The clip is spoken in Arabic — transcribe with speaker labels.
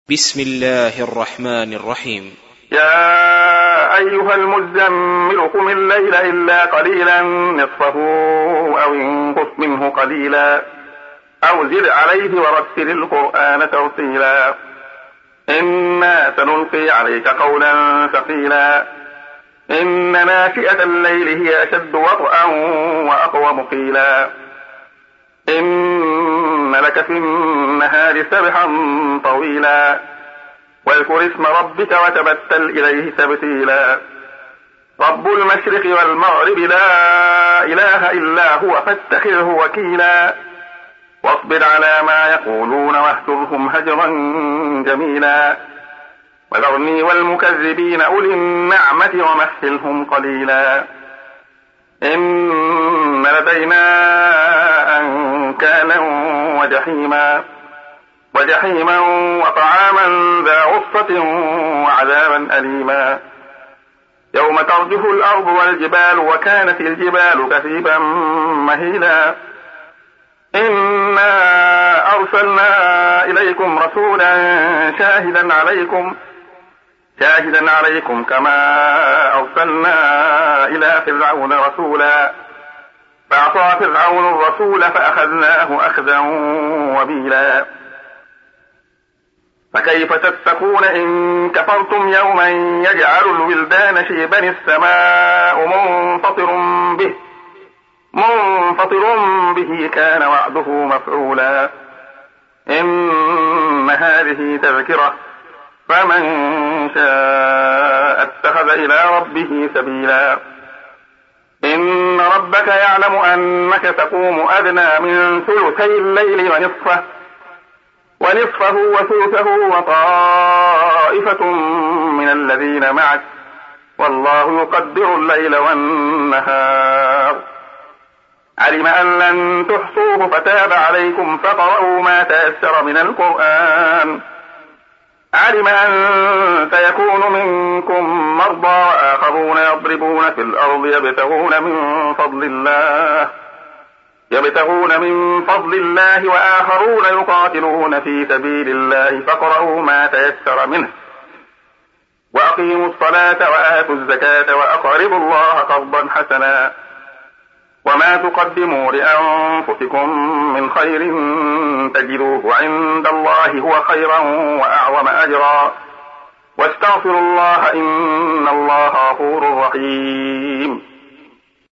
Speaker 1: بسم الله الرحمن الرحيم.
Speaker 2: يا أيها المزمل قم الليل إلا قليلا نصفه أو انقص منه قليلا أو زد عليه ورتل القرآن ترتيلا إنا سنلقي عليك قولا ثقيلا إن ناشئة الليل هي أشد وطئا وأقوم قيلا إن لك في النهار سبحا طويلا واذكر اسم ربك وتبتل إليه تبتيلا رب المشرق والمغرب لا إله إلا هو فاتخذه وكيلا واصبر على ما يقولون واهجرهم هجرا جميلا وذرني والمكذبين أولي النعمة ومهلهم قليلا إن لدينا أنكالا وجحيما وطعاما ذا غصة وعذابا أليما يوم ترجف الأرض والجبال وكانت الجبال كثيبا مهيلا إنا أرسلنا إليكم رسولا شاهدا عليكم كما أرسلنا إلى فرعون رسولا فعصى فرعون الرسول فأخذناه أخذا وبيلا فكيف تتقون إن كفرتم يوما يجعل الولدان شيبا السماء منفطر به كان وعده مفعولا إن هذه تذكرة فمن شاء اتخذ إلى ربه سبيلا إن ربك يعلم أنك تقوم أدنى من ثلثي الليل ونصفه وثلثه وطائفة من الذين معك والله يقدر الليل والنهار علم أن لن تحصوه فتاب عليكم فقرأوا ما تيسر من القرآن علم أن سيكون منكم مرضى وآخرون يضربون في الأرض يبتغون من فضل الله وآخرون يقاتلون في سبيل الله فاقرؤوا ما تيسر منه وأقيموا الصلاة وآتوا الزكاة وأقرضوا الله قرضا حسنا وما تقدموا لأنفسكم من خير تجدوه عند الله هو خيرا وأعظم أجرا واستغفروا الله إن الله غفور رحيم.